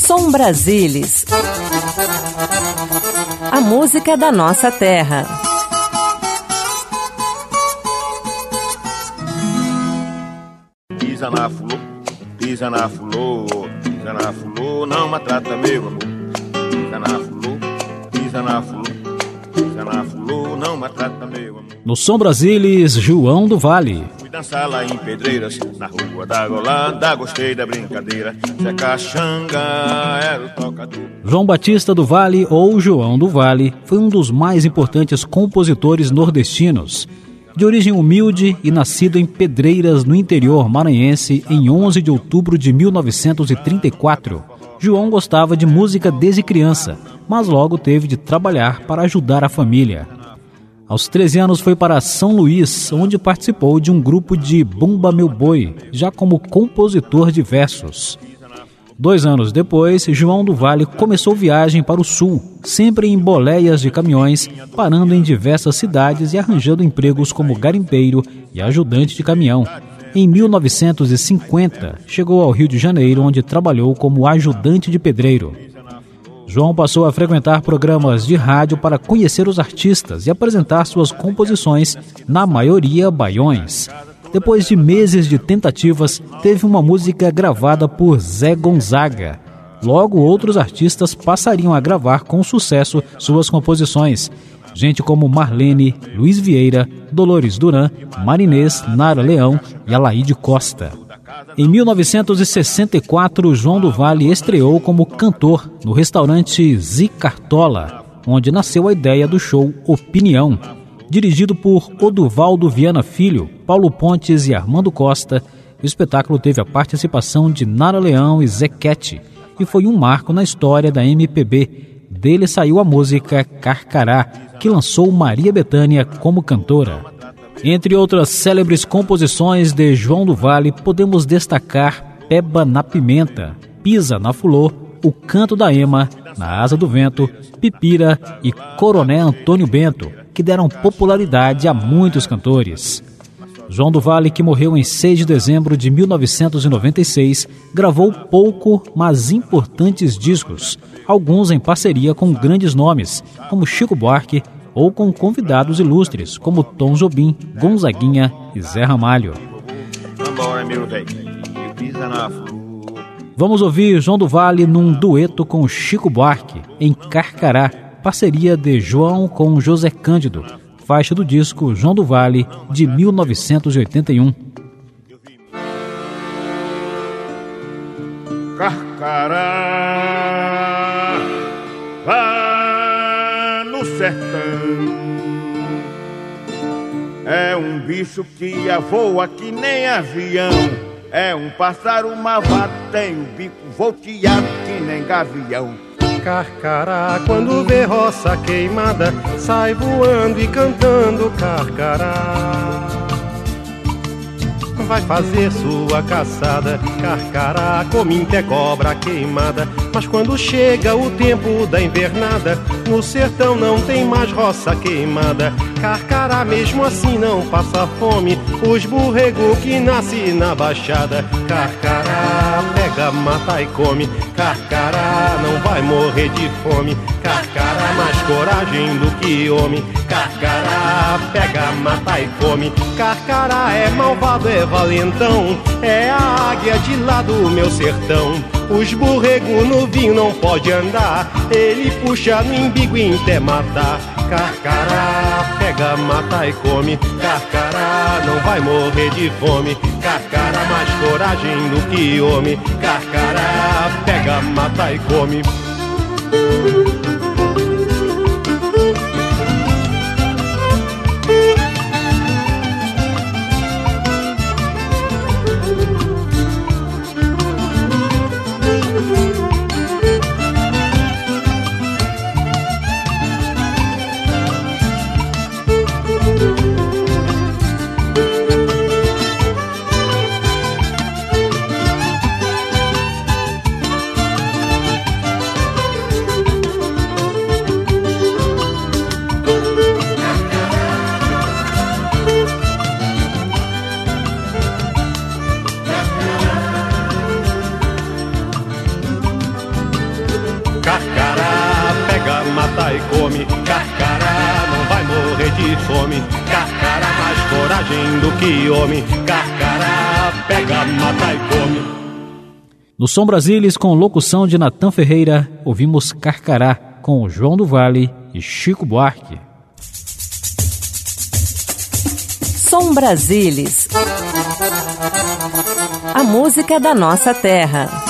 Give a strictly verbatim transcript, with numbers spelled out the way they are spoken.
Som Brasilis. A música da nossa terra. Pisa na fulô, pisa na fulô, pisa na fulô, não maltrata meu amor. Pisa na fulô, pisa na fulô, pisa na fulô, não maltrata meu amor. No Som Brasilis, João do Vale. Fui dançar lá em Pedreiras, na rua da Golada, gostei da brincadeira. Zé Caxanga era o tocador. João Batista do Vale, ou João do Vale, foi um dos mais importantes compositores nordestinos. De origem humilde e nascido em Pedreiras, no interior maranhense, em onze de outubro de mil novecentos e trinta e quatro. João gostava de música desde criança, mas logo teve de trabalhar para ajudar a família. Aos treze anos foi para São Luís, onde participou de um grupo de Bumba Meu Boi, já como compositor de versos. Dois anos depois, João do Vale começou viagem para o sul, sempre em boleias de caminhões, parando em diversas cidades e arranjando empregos como garimpeiro e ajudante de caminhão. Em mil novecentos e cinquenta, chegou ao Rio de Janeiro, onde trabalhou como ajudante de pedreiro. João passou a frequentar programas de rádio para conhecer os artistas e apresentar suas composições, na maioria baiões. Depois de meses de tentativas, teve uma música gravada por Zé Gonzaga. Logo, outros artistas passariam a gravar com sucesso suas composições. Gente como Marlene, Luiz Vieira, Dolores Duran, Marinês, Nara Leão e Alaide Costa. Em mil novecentos e sessenta e quatro, João do Vale estreou como cantor no restaurante Zicartola, onde nasceu a ideia do show Opinião. Dirigido por Oduvaldo Viana Filho, Paulo Pontes e Armando Costa, o espetáculo teve a participação de Nara Leão e Zequete e foi um marco na história da M P B. Dele saiu a música Carcará, que lançou Maria Bethânia como cantora. Entre outras célebres composições de João do Vale, podemos destacar Peba na Pimenta, Pisa na Fulô, O Canto da Ema, Na Asa do Vento, Pipira e Coronel Antônio Bento, que deram popularidade a muitos cantores. João do Vale, que morreu em seis de dezembro de mil novecentos e noventa e seis, gravou pouco, mas importantes discos, alguns em parceria com grandes nomes, como Chico Buarque, ou com convidados ilustres, como Tom Jobim, Gonzaguinha e Zé Ramalho. Vamos ouvir João do Vale num dueto com Chico Buarque, em Carcará, parceria de João com José Cândido, faixa do disco João do Vale, de mil novecentos e oitenta e um. Carcará, lá no sertão, é um bicho que voa que nem avião, é um pássaro malvado, tem o bico volteado que nem gavião. Carcará, quando vê roça queimada, sai voando e cantando Carcará. Vai fazer sua caçada, Carcará, cominta é cobra queimada. Mas quando chega o tempo da invernada, no sertão não tem mais roça queimada. Carcará mesmo assim não passa fome, os borrego que nasce na baixada. Carcará pega, mata e come, Carcará não vai morrer de fome. Carcará mais coragem do que homem, Carcará pega, mata e come. Carcará é malvado, é valentão, é a águia de lá do meu sertão. Os borrego no vinho não pode andar, ele puxa no imbigo e até matar. Carcará pega, mata e come, Carcará não vai morrer de fome. Carcará mais coragem do que homem, Carcará pega, mata e come. que some. Carcará, mais coragem do que homem. Carcará, pega, mata e come. No Som Brasilis, com locução de Natan Ferreira, ouvimos Carcará, com João do Vale e Chico Buarque. Som Brasilis, a música da nossa terra.